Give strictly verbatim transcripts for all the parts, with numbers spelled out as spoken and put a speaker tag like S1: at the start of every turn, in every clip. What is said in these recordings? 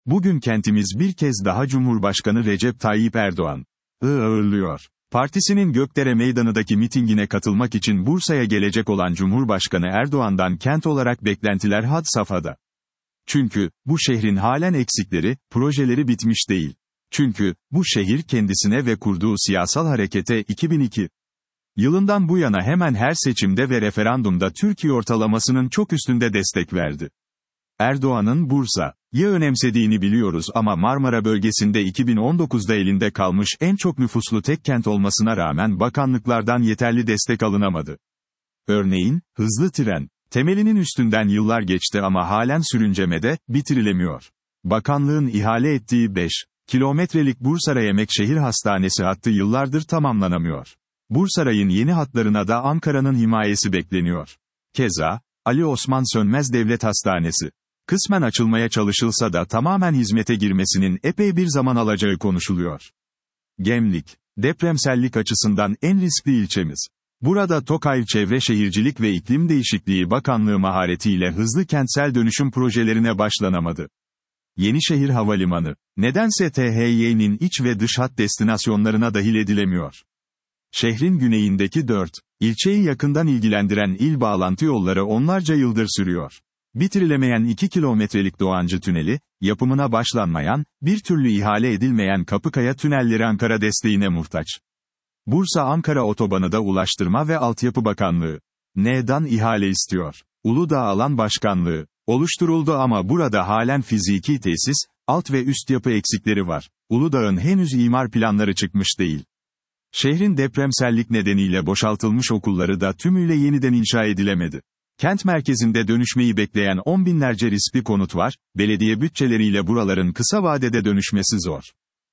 S1: Bugün kentimiz bir kez daha Cumhurbaşkanı Recep Tayyip Erdoğan'ı ağırlıyor. Partisinin Gökdere Meydanı'ndaki mitingine katılmak için Bursa'ya gelecek olan Cumhurbaşkanı Erdoğan'dan kent olarak beklentiler had safhada. Çünkü, bu şehrin halen eksikleri, projeleri bitmiş değil. Çünkü, bu şehir kendisine ve kurduğu siyasal harekete iki bin iki yılından bu yana hemen her seçimde ve referandumda Türkiye ortalamasının çok üstünde destek verdi. Erdoğan'ın Bursa'yı önemsediğini biliyoruz ama Marmara bölgesinde iki bin on dokuzda elinde kalmış en çok nüfuslu tek kent olmasına rağmen bakanlıklardan yeterli destek alınamadı. Örneğin, hızlı tren, temelinin üstünden yıllar geçti ama halen sürüncemede, bitirilemiyor. Bakanlığın ihale ettiği beş kilometrelik Bursa-Yemek Hastanesi hattı yıllardır tamamlanamıyor. Bursa'nın yeni hatlarına da Ankara'nın himayesi bekleniyor. Keza, Ali Osman Sönmez Devlet Hastanesi kısmen açılmaya çalışılsa da tamamen hizmete girmesinin epey bir zaman alacağı konuşuluyor. Gemlik, depremsellik açısından en riskli ilçemiz. Burada TOKİ Çevre Şehircilik ve İklim Değişikliği Bakanlığı maharetiyle hızlı kentsel dönüşüm projelerine başlanamadı. Yenişehir Havalimanı, nedense T H Y'nin iç ve dış hat destinasyonlarına dahil edilemiyor. Şehrin güneyindeki dört ilçeyi yakından ilgilendiren il bağlantı yolları onlarca yıldır sürüyor. Bitirilemeyen iki kilometrelik Doğancı Tüneli, yapımına başlanmayan, bir türlü ihale edilmeyen Kapıkaya tünelleri Ankara desteğine muhtaç. Bursa-Ankara otobanı da Ulaştırma ve Altyapı Bakanlığı N'dan ihale istiyor. Uludağ Alan Başkanlığı oluşturuldu ama burada halen fiziki tesis, alt ve üst yapı eksikleri var. Uludağ'ın henüz imar planları çıkmış değil. Şehrin depremsellik nedeniyle boşaltılmış okulları da tümüyle yeniden inşa edilemedi. Kent merkezinde dönüşmeyi bekleyen on binlerce riskli konut var, belediye bütçeleriyle buraların kısa vadede dönüşmesi zor.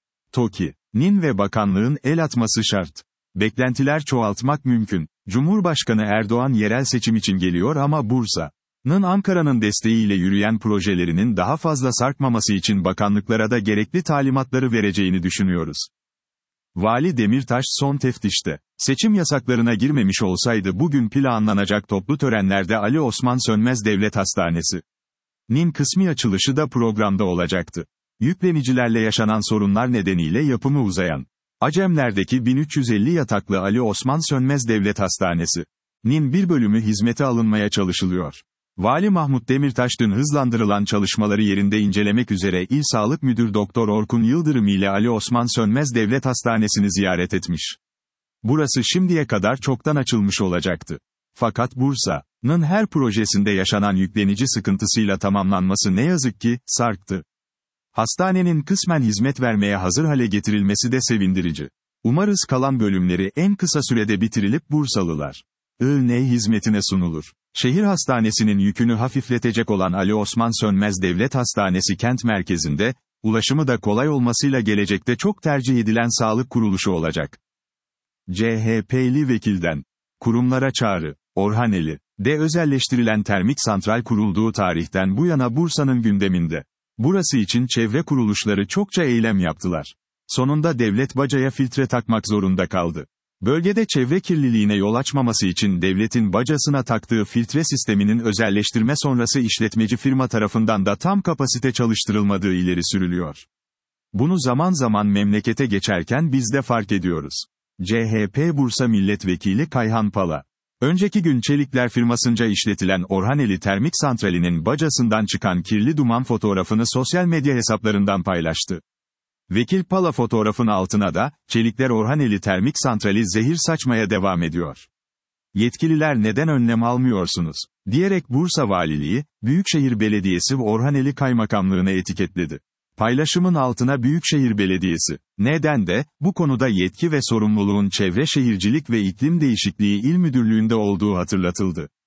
S1: TOKİ'nin ve bakanlığın el atması şart. Beklentiler çoğaltmak mümkün. Cumhurbaşkanı Erdoğan yerel seçim için geliyor ama Bursa'nın Ankara'nın desteğiyle yürüyen projelerinin daha fazla sarkmaması için bakanlıklara da gerekli talimatları vereceğini düşünüyoruz. Vali Demirtaş son teftişte, seçim yasaklarına girmemiş olsaydı bugün planlanacak toplu törenlerde Ali Osman Sönmez Devlet Hastanesi'nin kısmi açılışı da programda olacaktı. Yüklenicilerle yaşanan sorunlar nedeniyle yapımı uzayan, Acemler'deki bin üç yüz elli yataklı Ali Osman Sönmez Devlet Hastanesi'nin bir bölümü hizmete alınmaya çalışılıyor. Vali Mahmut Demirtaş dün hızlandırılan çalışmaları yerinde incelemek üzere İl Sağlık Müdür Doktor Orkun Yıldırım ile Ali Osman Sönmez Devlet Hastanesi'ni ziyaret etmiş. Burası şimdiye kadar çoktan açılmış olacaktı. Fakat Bursa'nın her projesinde yaşanan yüklenici sıkıntısıyla tamamlanması ne yazık ki, sarktı. Hastanenin kısmen hizmet vermeye hazır hale getirilmesi de sevindirici. Umarız kalan bölümleri en kısa sürede bitirilip Bursalılar I N hizmetine sunulur. Şehir hastanesinin yükünü hafifletecek olan Ali Osman Sönmez Devlet Hastanesi kent merkezinde, ulaşımı da kolay olmasıyla gelecekte çok tercih edilen sağlık kuruluşu olacak. C H P'li vekilden kurumlara çağrı. Orhaneli'de özelleştirilen termik santral kurulduğu tarihten bu yana Bursa'nın gündeminde. Burası için çevre kuruluşları çokça eylem yaptılar. Sonunda devlet bacaya filtre takmak zorunda kaldı. Bölgede çevre kirliliğine yol açmaması için devletin bacasına taktığı filtre sisteminin özelleştirme sonrası işletmeci firma tarafından da tam kapasite çalıştırılmadığı ileri sürülüyor. Bunu zaman zaman memlekete geçerken biz de fark ediyoruz. C H P Bursa Milletvekili Kayhan Pala, önceki gün Çelikler firmasınca işletilen Orhaneli Termik Santrali'nin bacasından çıkan kirli duman fotoğrafını sosyal medya hesaplarından paylaştı. Vekil Pala fotoğrafın altına da, Çelikler Orhaneli Termik Santrali zehir saçmaya devam ediyor. Yetkililer neden önlem almıyorsunuz? Diyerek Bursa Valiliği, Büyükşehir Belediyesi ve Orhaneli Kaymakamlığı'na etiketledi. Paylaşımın altına Büyükşehir Belediyesi, neden de, bu konuda yetki ve sorumluluğun Çevre Şehircilik ve İklim Değişikliği İl Müdürlüğü'nde olduğu hatırlatıldı.